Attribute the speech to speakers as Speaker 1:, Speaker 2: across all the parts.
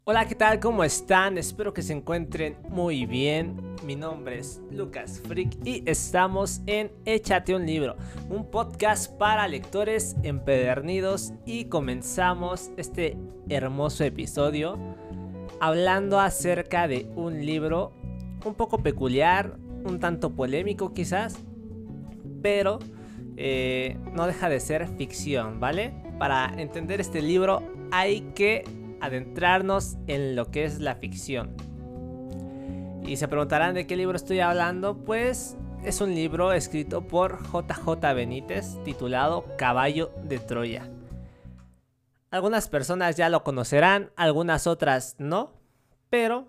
Speaker 1: Hola, ¿qué tal? ¿Cómo están? Espero que se encuentren muy bien. Mi nombre es Lucas Frick y estamos en Échate un libro, un podcast para lectores empedernidos, y comenzamos este hermoso episodio hablando acerca de un libro un poco peculiar, un tanto polémico quizás, pero no deja de ser ficción, ¿vale? Para entender este libro hay que adentrarnos en lo que es la ficción. Y se preguntarán de qué libro estoy hablando. Pues es un libro escrito por JJ Benítez titulado Caballo de Troya. Algunas personas ya lo conocerán, algunas otras no, pero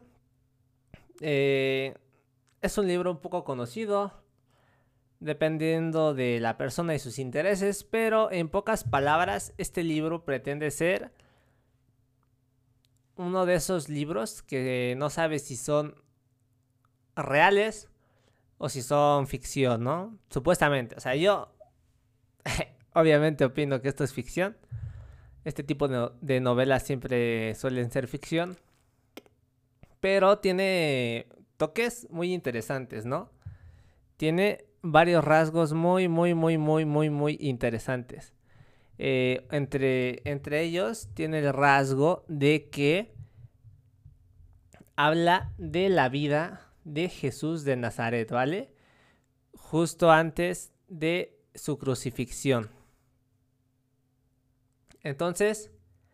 Speaker 1: es un libro un poco conocido dependiendo de la persona y sus intereses, pero en pocas palabras este libro pretende ser uno de esos libros que no sabes si son reales o si son ficción, ¿no? Supuestamente. O sea, yo obviamente opino que esto es ficción. Este tipo de novelas siempre suelen ser ficción. Pero tiene toques muy interesantes, ¿no? Tiene varios rasgos muy interesantes. Entre ellos tiene el rasgo de que habla de la vida de Jesús de Nazaret, ¿vale? Justo antes de su crucifixión. Entonces,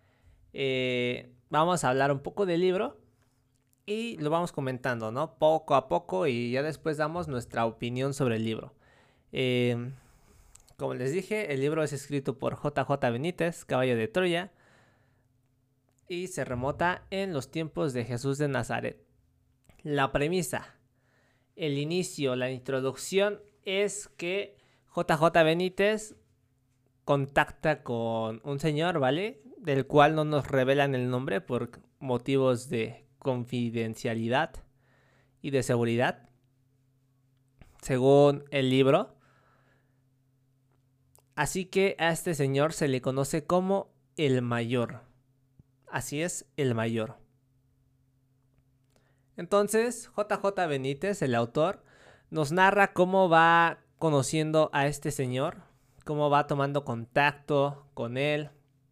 Speaker 1: vamos a hablar un poco del libro y lo vamos comentando, ¿no? Poco a poco, y ya después damos nuestra opinión sobre el libro. Eh, Como les dije, el libro es escrito por JJ Benítez, Caballo de Troya, y se remota en los tiempos de Jesús de Nazaret. La premisa, el inicio, la introducción es que JJ Benítez contacta con un señor, ¿vale? Del cual no nos revelan el nombre por motivos de confidencialidad y de seguridad, según el libro. Así que a este señor se le conoce como el Mayor. Así es, el Mayor. Entonces, JJ Benítez, el autor, nos narra cómo va conociendo a este señor, cómo va tomando contacto con él,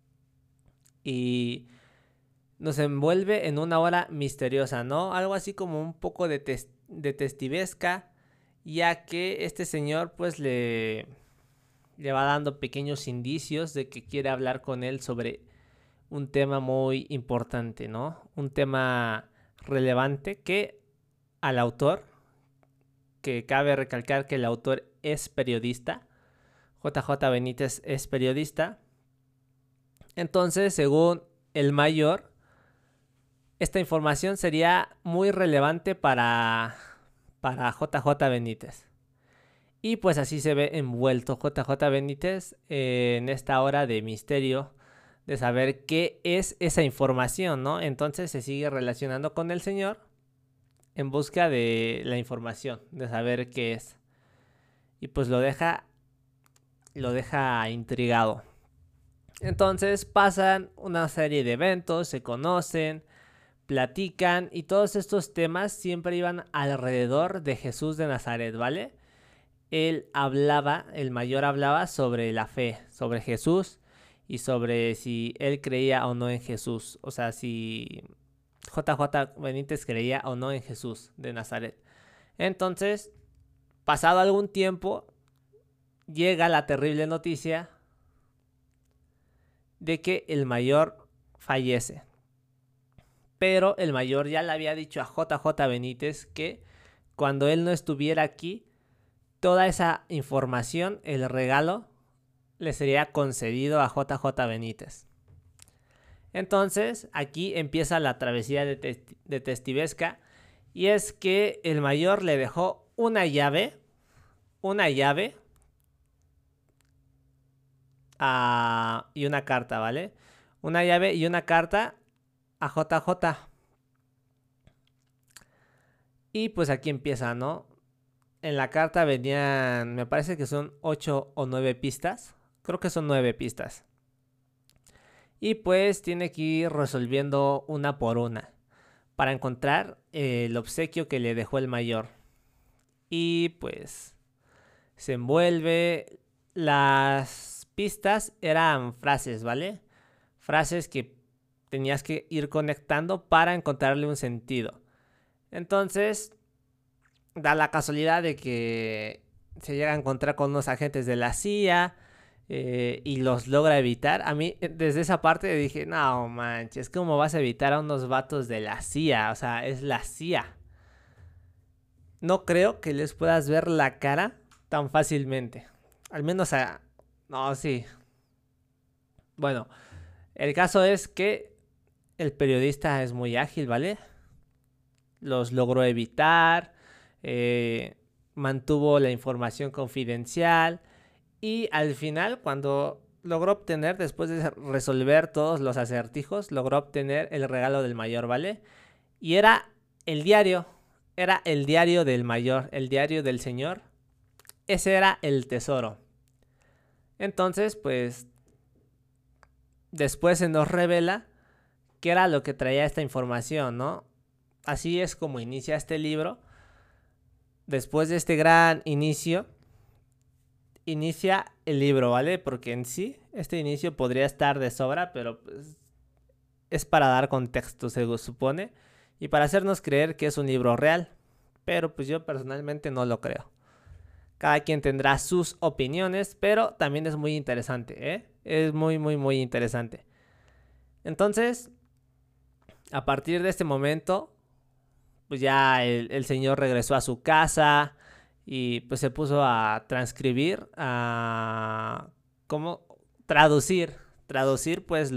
Speaker 1: y nos envuelve en una hora misteriosa, ¿no? Algo así como un poco de detectivesca, ya que este señor pues le va dando pequeños indicios de que quiere hablar con él sobre un tema muy importante, ¿no? Un tema relevante que al autor, que cabe recalcar que el autor es periodista, JJ Benítez es periodista. Entonces, según el Mayor, esta información sería muy relevante para JJ Benítez. Y pues así se ve envuelto JJ Benítez en esta hora de misterio, de saber qué es esa información, ¿no? Entonces se sigue relacionando con el señor en busca de la información, de saber qué es. Y pues lo deja intrigado. Entonces pasan una serie de eventos, se conocen, platican, y todos estos temas siempre iban alrededor de Jesús de Nazaret, ¿vale? El Mayor hablaba sobre la fe, sobre Jesús y sobre si él creía o no en Jesús. O sea, si JJ Benítez creía o no en Jesús de Nazaret. Entonces, pasado algún tiempo, llega la terrible noticia de que el Mayor fallece. Pero el Mayor ya le había dicho a JJ Benítez que cuando él no estuviera aquí, toda esa información, el regalo, le sería concedido a JJ Benítez. Entonces, aquí empieza la travesía de Testivesca, y es que el Mayor le dejó una llave y una carta, ¿vale? Una llave y una carta a JJ. Y pues aquí empieza, ¿no? En la carta venían, me parece que son 8 o 9 pistas. Creo que son 9 pistas. y pues tiene que ir resolviendo una por una para encontrar el obsequio que le dejó el mayor. Y pues se envuelve. Las pistas eran frases, ¿vale? Frases que tenías que ir conectando para encontrarle un sentido. Entonces, da la casualidad de que se llega a encontrar con unos agentes de la CIA y los logra evitar. A mí, desde esa parte dije, no manches, ¿cómo vas a evitar a unos vatos de la CIA? O sea, es la CIA. No creo que les puedas ver la cara tan fácilmente. Al menos a... No, sí. Bueno, el caso es que el periodista es muy ágil, ¿vale? Los logró evitar, mantuvo la información confidencial y al final, cuando logró obtener, después de resolver todos los acertijos, logró obtener el regalo del mayor, ¿vale? Y era el diario del mayor, el diario del señor. Ese era el tesoro. Entonces, pues, después se nos revela qué era lo que traía esta información, ¿no? Así es como inicia este libro. Después de este gran inicio, inicia el libro, ¿vale? Porque en sí, este inicio podría estar de sobra, pero pues, es para dar contexto, se supone, y para hacernos creer que es un libro real. Pero pues yo personalmente no lo creo. Cada quien tendrá sus opiniones, pero también es muy interesante, ¿eh? Es muy, muy, muy interesante. Entonces, a partir de este momento, pues ya el señor regresó a su casa y pues se puso a transcribir, a... ¿Cómo? Traducir pues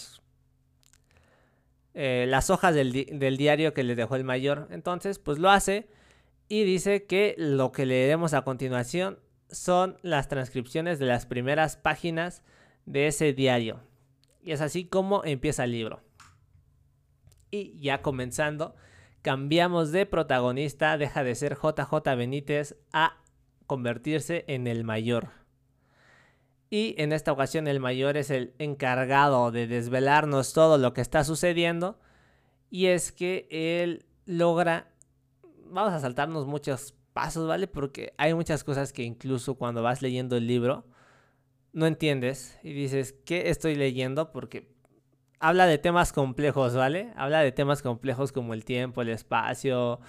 Speaker 1: las hojas del diario que le dejó el mayor. Entonces, pues lo hace y dice que lo que leeremos a continuación son las transcripciones de las primeras páginas de ese diario. Y es así como empieza el libro. Y ya comenzando, cambiamos de protagonista, deja de ser JJ Benítez a convertirse en el mayor. Y en esta ocasión el mayor es el encargado de desvelarnos todo lo que está sucediendo. Y es que él logra... Vamos a saltarnos muchos pasos, ¿vale? Porque hay muchas cosas que incluso cuando vas leyendo el libro no entiendes y dices, ¿qué estoy leyendo? Porque habla de temas complejos, ¿vale? Habla de temas complejos como el tiempo, el espacio,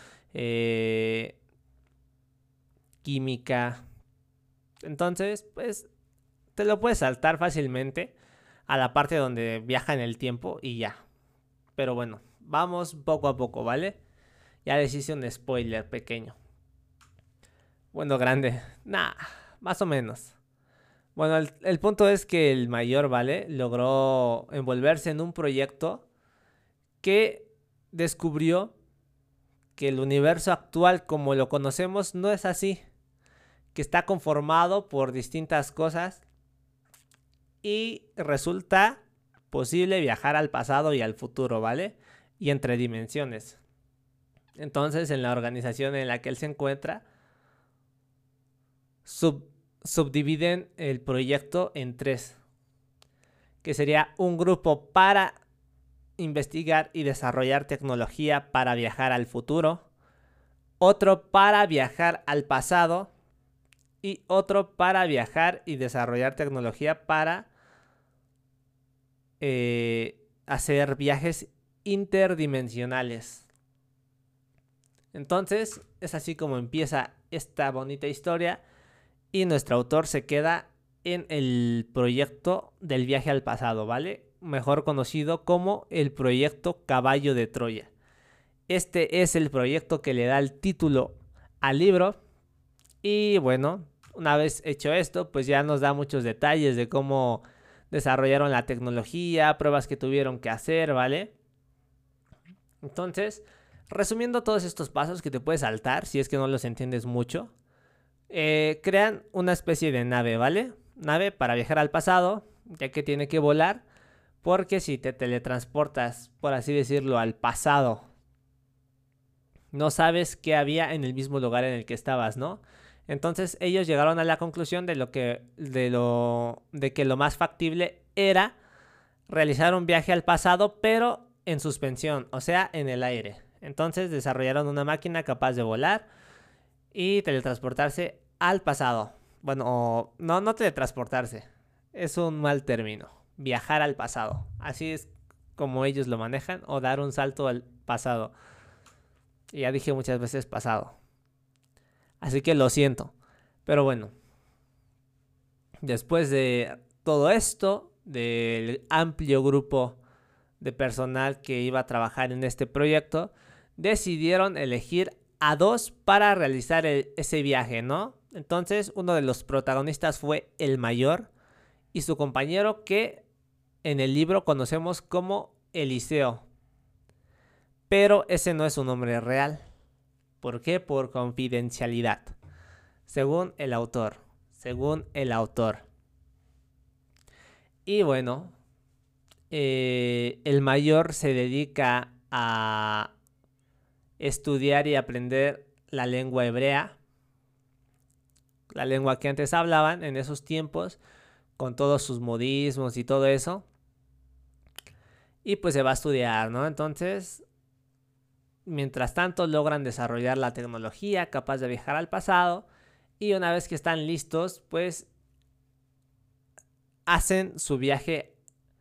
Speaker 1: química. Entonces, pues, te lo puedes saltar fácilmente a la parte donde viaja en el tiempo y ya. Pero bueno, vamos poco a poco, ¿vale? Ya les hice un spoiler pequeño. Bueno, grande. Nah, más o menos. Bueno, el punto es que el mayor, ¿vale? Logró envolverse en un proyecto que descubrió que el universo actual como lo conocemos no es así, que está conformado por distintas cosas y resulta posible viajar al pasado y al futuro, ¿vale? Y entre dimensiones. Entonces, en la organización en la que él se encuentra, subdividen el proyecto en tres, que sería un grupo para investigar y desarrollar tecnología para viajar al futuro, otro para viajar al pasado y otro para viajar y desarrollar tecnología para hacer viajes interdimensionales. Entonces es así como empieza esta bonita historia y nuestro autor se queda en el proyecto del viaje al pasado, ¿vale? Mejor conocido como el proyecto Caballo de Troya. Este es el proyecto que le da el título al libro y bueno, una vez hecho esto, pues ya nos da muchos detalles de cómo desarrollaron la tecnología, pruebas que tuvieron que hacer, ¿vale? Entonces, resumiendo todos estos pasos que te puedes saltar si es que no los entiendes mucho, crean una especie de nave, ¿vale? Nave para viajar al pasado, ya que tiene que volar, porque si te teletransportas, por así decirlo, al pasado, no sabes qué había en el mismo lugar en el que estabas, ¿no? Entonces ellos llegaron a la conclusión de que lo más factible era realizar un viaje al pasado, pero en suspensión, o sea, en el aire. Entonces desarrollaron una máquina capaz de volar y teletransportarse al pasado. Bueno, no teletransportarse, es un mal término. Viajar al pasado. Así es como ellos lo manejan, o dar un salto al pasado. Y ya dije muchas veces pasado. Así que lo siento. Pero bueno, después de todo esto, del amplio grupo de personal que iba a trabajar en este proyecto, decidieron elegir a 2 para realizar ese viaje, ¿no? Entonces, uno de los protagonistas fue el mayor y su compañero, que en el libro conocemos como Eliseo. Pero ese no es su nombre real. ¿Por qué? Por confidencialidad. Según el autor. Y bueno, el mayor se dedica a estudiar y aprender la lengua hebrea, la lengua que antes hablaban en esos tiempos, con todos sus modismos y todo eso. Y pues se va a estudiar, ¿no? Entonces, mientras tanto, logran desarrollar la tecnología capaz de viajar al pasado. Y una vez que están listos, pues hacen su viaje.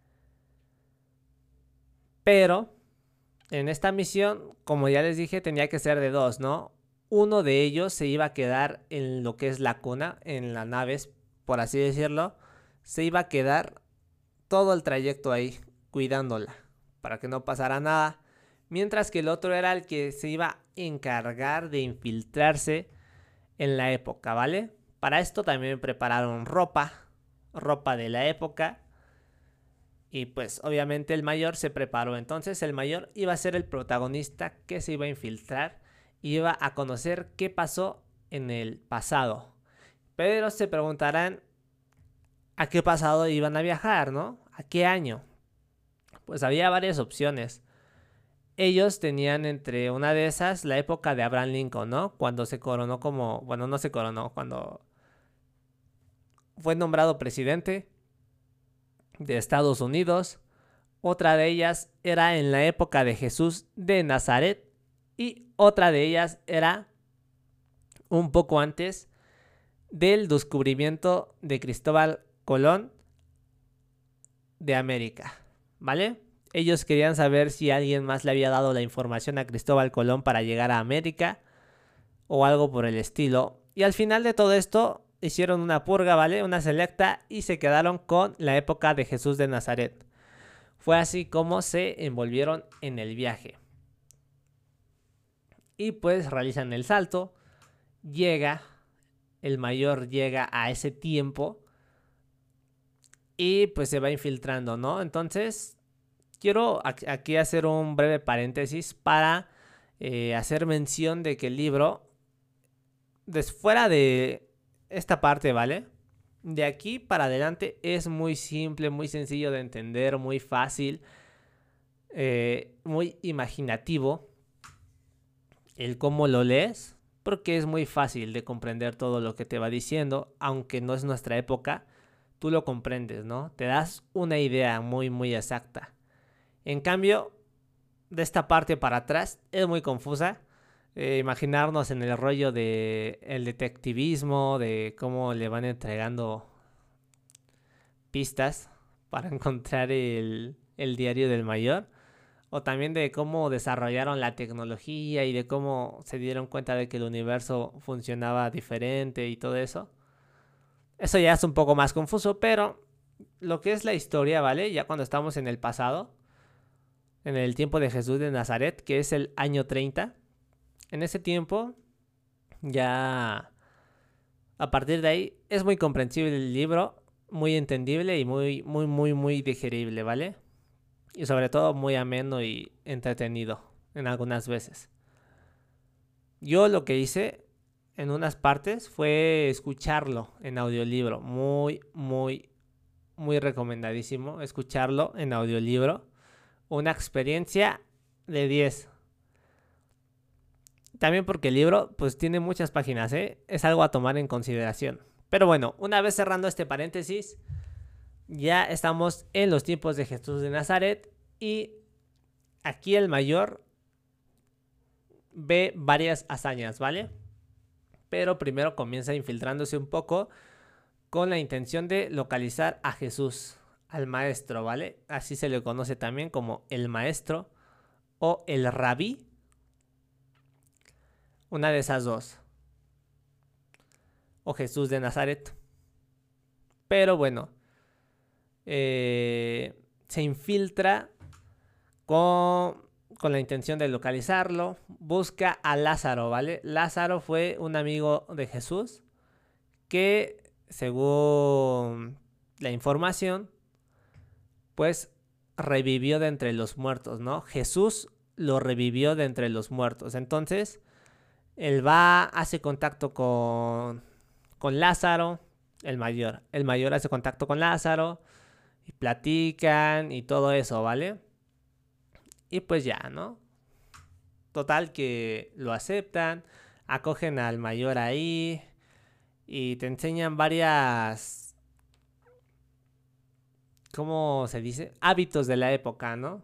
Speaker 1: Pero en esta misión, como ya les dije, tenía que ser de 2, ¿no? Uno de ellos se iba a quedar en lo que es la cuna, en la nave, por así decirlo. Se iba a quedar todo el trayecto ahí, cuidándola, para que no pasara nada. Mientras que el otro era el que se iba a encargar de infiltrarse en la época, ¿vale? Para esto también prepararon ropa de la época. Y pues obviamente el mayor se preparó. Entonces el mayor iba a ser el protagonista que se iba a infiltrar. Iba a conocer qué pasó en el pasado. Pero se preguntarán a qué pasado iban a viajar, ¿no? ¿A qué año? Pues había varias opciones. Ellos tenían entre una de esas la época de Abraham Lincoln, ¿no? Cuando se coronó como... Bueno, no se coronó, cuando fue nombrado presidente de Estados Unidos. Otra de ellas era en la época de Jesús de Nazaret. Y otra de ellas era un poco antes del descubrimiento de Cristóbal Colón de América, ¿vale? Ellos querían saber si alguien más le había dado la información a Cristóbal Colón para llegar a América o algo por el estilo. Y al final de todo esto hicieron una purga, ¿vale? Una selecta, y se quedaron con la época de Jesús de Nazaret. Fue así como se envolvieron en el viaje. Y pues realizan el salto. El mayor llega a ese tiempo y pues se va infiltrando, ¿no? Entonces, quiero aquí hacer un breve paréntesis para hacer mención de que el libro, fuera de esta parte, ¿vale? De aquí para adelante es muy simple, muy sencillo de entender, muy fácil, muy imaginativo el cómo lo lees, porque es muy fácil de comprender todo lo que te va diciendo, aunque no es nuestra época, tú lo comprendes, ¿no? Te das una idea muy, muy exacta. En cambio, de esta parte para atrás es muy confusa. Imaginarnos en el rollo de el detectivismo, de cómo le van entregando pistas para encontrar el diario del mayor, o también de cómo desarrollaron la tecnología y de cómo se dieron cuenta de que el universo funcionaba diferente y todo eso. Eso ya es un poco más confuso, pero lo que es la historia, ¿vale? Ya cuando estamos en el pasado, en el tiempo de Jesús de Nazaret, que es el año 30, en ese tiempo ya a partir de ahí es muy comprensible el libro, muy entendible y muy, muy, muy, muy digerible, ¿vale? Y sobre todo muy ameno y entretenido en algunas veces. Yo lo que hice en unas partes fue escucharlo en audiolibro. Muy, muy, muy recomendadísimo escucharlo en audiolibro. Una experiencia de 10. También porque el libro pues tiene muchas páginas, ¿eh? Es algo a tomar en consideración. Pero bueno, una vez cerrando este paréntesis, Ya estamos en los tiempos de Jesús de Nazaret y aquí el mayor ve varias hazañas, ¿vale? Pero primero comienza infiltrándose un poco con la intención de localizar a Jesús, al maestro, ¿vale? Así se le conoce también como el maestro o el rabí, una de esas dos, o Jesús de Nazaret. Pero bueno, se infiltra con la intención de localizarlo, busca a Lázaro, ¿vale? Lázaro fue un amigo de Jesús que, según la información, pues revivió de entre los muertos, ¿no? Jesús lo revivió de entre los muertos. Entonces, él va, hace contacto con Lázaro, el mayor. El mayor hace contacto con Lázaro y platican y todo eso, ¿vale? Y pues ya, ¿no? Total que lo aceptan, acogen al mayor ahí y te enseñan varias, ¿cómo se dice? Hábitos de la época, ¿no?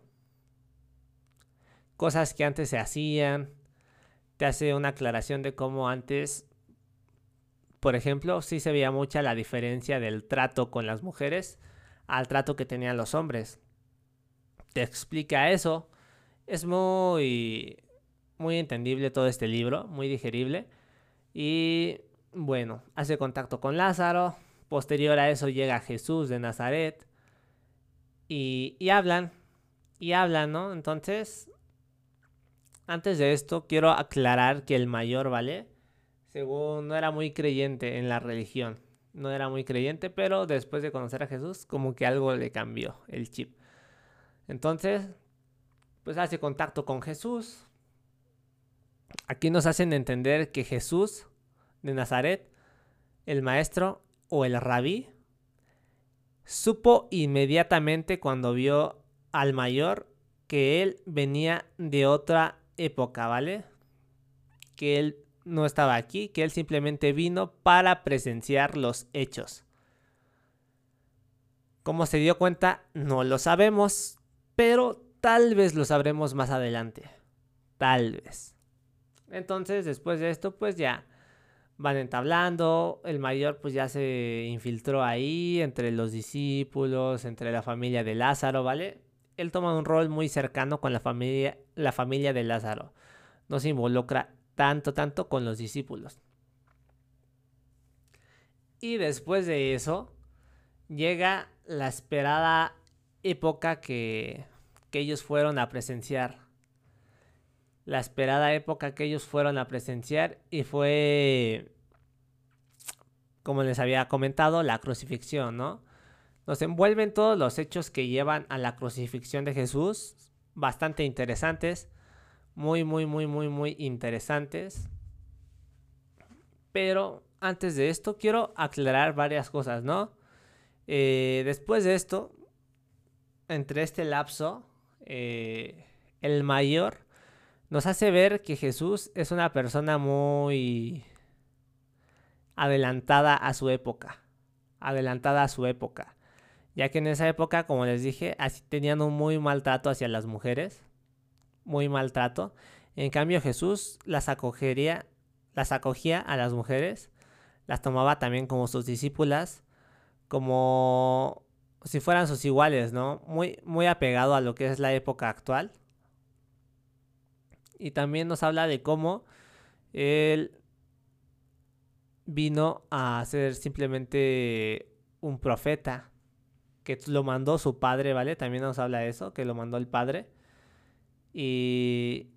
Speaker 1: Cosas que antes se hacían. Te hace una aclaración de cómo antes, por ejemplo, sí se veía mucha la diferencia del trato con las mujeres al trato que tenían los hombres. Te explica eso. Es muy entendible todo este libro, muy digerible. Y bueno, hace contacto con Lázaro. Posterior a eso llega Jesús de Nazaret. Y hablan. Y hablan, ¿no? Entonces, antes de esto, quiero aclarar que el mayor, ¿vale? Según no era muy creyente en la religión. No era muy creyente, pero después de conocer a Jesús, como que algo le cambió el chip. Entonces, pues hace contacto con Jesús. Aquí nos hacen entender que Jesús de Nazaret, el maestro o el rabí, supo inmediatamente cuando vio al mayor que él venía de otra época, ¿vale? Que él no estaba aquí, que él simplemente vino para presenciar los hechos. ¿Cómo se dio cuenta? No lo sabemos, pero tal vez lo sabremos más adelante. Tal vez. Entonces, después de esto, pues ya van entablando. El mayor pues ya se infiltró ahí entre los discípulos, entre la familia de Lázaro, ¿vale? Él toma un rol muy cercano con la familia de Lázaro. No se involucra tanto con los discípulos. Y después de eso, llega la esperada época que ellos fueron a presenciar. La esperada época que ellos fueron a presenciar y fue, como les había comentado, la crucifixión, ¿no? Nos envuelven todos los hechos que llevan a la crucifixión de Jesús, bastante interesantes, muy interesantes. Pero antes de esto quiero aclarar varias cosas, ¿no? Después de esto, entre este lapso, el mayor nos hace ver que Jesús es una persona muy adelantada a su época. Adelantada a su época. Ya que en esa época, como les dije, así tenían un muy maltrato hacia las mujeres. Muy maltrato. En cambio, Jesús las acogía a las mujeres. Las tomaba también como sus discípulas. Como si fueran sus iguales, ¿no? Muy apegado a lo que es la época actual. Y también nos habla de cómo él vino a ser simplemente un profeta, que lo mandó su padre, ¿vale? También nos habla de eso, que lo mandó el padre. Y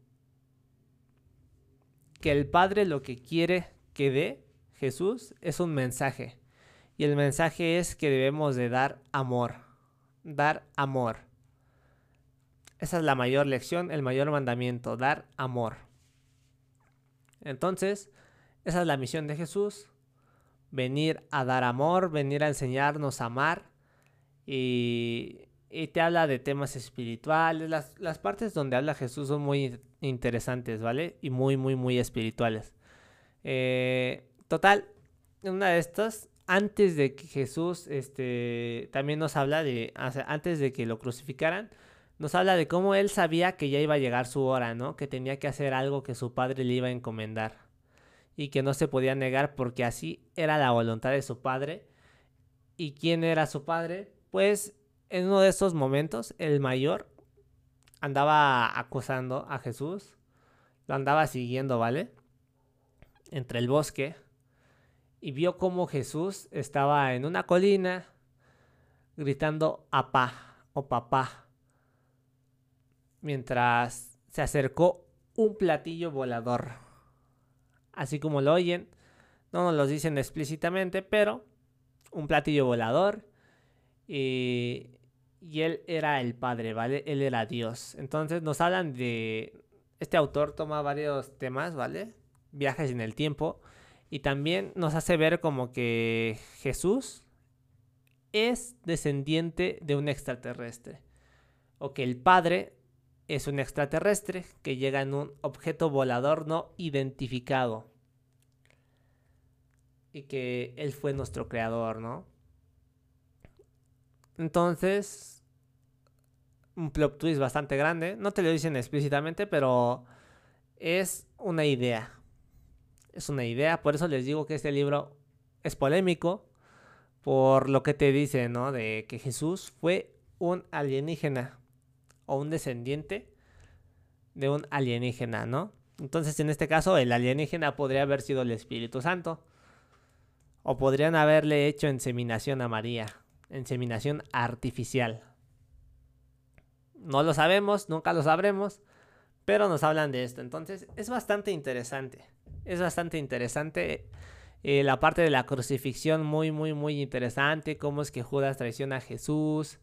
Speaker 1: que el padre lo que quiere que dé Jesús es un mensaje. Y el mensaje es que debemos de dar amor. Dar amor. Esa es la mayor lección, el mayor mandamiento, dar amor. Entonces, esa es la misión de Jesús. Venir a dar amor, venir a enseñarnos a amar. Y te habla de temas espirituales. Las partes donde habla Jesús son muy interesantes, ¿vale? Y muy espirituales. Total, en una de estas antes de que Jesús, también nos habla antes de que lo crucificaran, nos habla de cómo él sabía que ya iba a llegar su hora, ¿no? Que tenía que hacer algo que su padre le iba a encomendar y que no se podía negar porque así era la voluntad de su padre. ¿Y quién era su padre? Pues en uno de esos momentos, el mayor andaba acosando a Jesús, lo andaba siguiendo, ¿vale? Entre el bosque, y vio cómo Jesús estaba en una colina gritando apá o papá, mientras se acercó un platillo volador. Así como lo oyen, no nos lo dicen explícitamente, pero un platillo volador, y él era el Padre, ¿vale? Él era Dios. Entonces nos hablan de... Este autor toma varios temas, ¿vale? Viajes en el tiempo, y también nos hace ver como que Jesús es descendiente de un extraterrestre, o que el Padre es un extraterrestre que llega en un objeto volador no identificado, y que él fue nuestro creador, ¿no? Entonces, un plot twist bastante grande. No te lo dicen explícitamente, pero es una idea. Es una idea. Por eso les digo que este libro es polémico. Por lo que te dice, ¿no? De que Jesús fue un alienígena. O un descendiente de un alienígena, ¿no? Entonces, en este caso, el alienígena podría haber sido el Espíritu Santo. O podrían haberle hecho inseminación a María. Inseminación artificial. No lo sabemos, nunca lo sabremos, pero nos hablan de esto. Entonces es bastante interesante. Es bastante interesante la parte de la crucifixión, muy, muy, muy interesante. Cómo es que Judas traiciona a Jesús.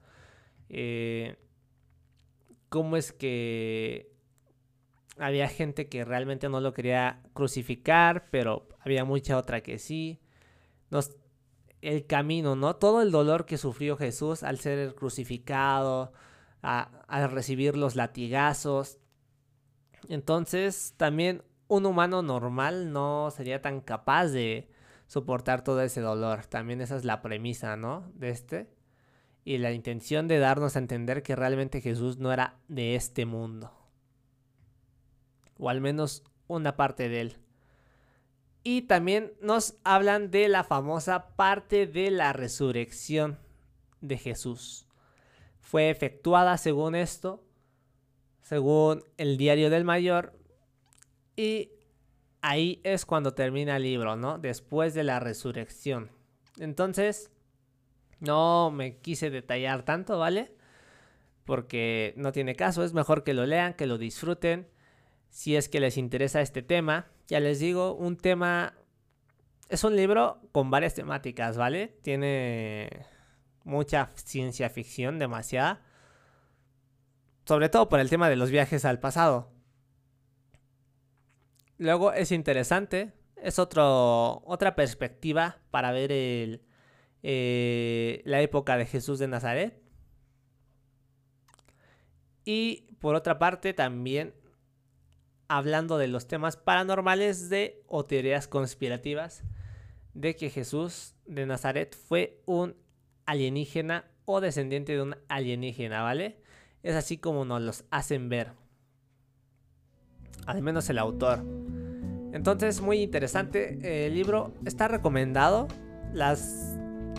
Speaker 1: Cómo es que había gente que realmente no lo quería crucificar, pero había mucha otra que sí. El camino, ¿no? Todo el dolor que sufrió Jesús al ser crucificado, al recibir los latigazos. Entonces, también un humano normal no sería tan capaz de soportar todo ese dolor. También esa es la premisa, ¿no? Y la intención de darnos a entender que realmente Jesús no era de este mundo. O al menos una parte de él. Y también nos hablan de la famosa parte de la resurrección de Jesús. Fue efectuada según esto, según el Diario del Mayor. Y ahí es cuando termina el libro, ¿no? Después de la resurrección. Entonces, no me quise detallar tanto, ¿vale? Porque no tiene caso, es mejor que lo lean, que lo disfruten. Si es que les interesa este tema, ya les digo, es un libro con varias temáticas, ¿vale? Tiene mucha ciencia ficción, demasiada. Sobre todo por el tema de los viajes al pasado. Luego es interesante, es otra perspectiva para ver la época de Jesús de Nazaret. Y por otra parte también hablando de los temas paranormales o teorías conspirativas de que Jesús de Nazaret fue un alienígena o descendiente de un alienígena, ¿vale? Es así como nos los hacen ver. Al menos el autor. Entonces, muy interesante. El libro está recomendado. Las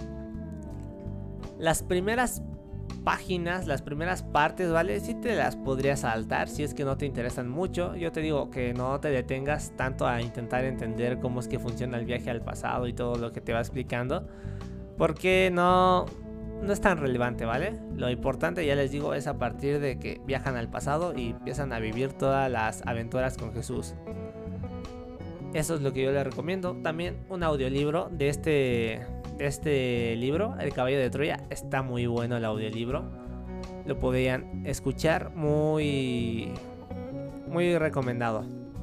Speaker 1: primeras páginas, las primeras partes, ¿vale? Sí te las podrías saltar si es que no te interesan mucho. Yo te digo que no te detengas tanto a intentar entender cómo es que funciona el viaje al pasado y todo lo que te va explicando, porque no es tan relevante, ¿vale? Lo importante, ya les digo, es a partir de que viajan al pasado y empiezan a vivir todas las aventuras con Jesús. Eso es lo que yo les recomiendo. También un audiolibro de este libro, El Caballo de Troya. Está muy bueno el audiolibro. Lo podrían escuchar, muy recomendado.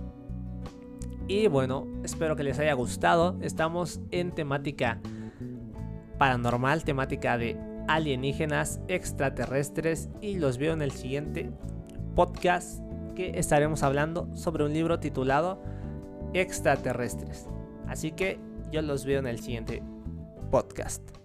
Speaker 1: Y bueno, espero que les haya gustado. Estamos en temática paranormal, temática de alienígenas, extraterrestres, y los veo en el siguiente podcast, que estaremos hablando sobre un libro titulado Extraterrestres. Así que yo los veo en el siguiente podcast.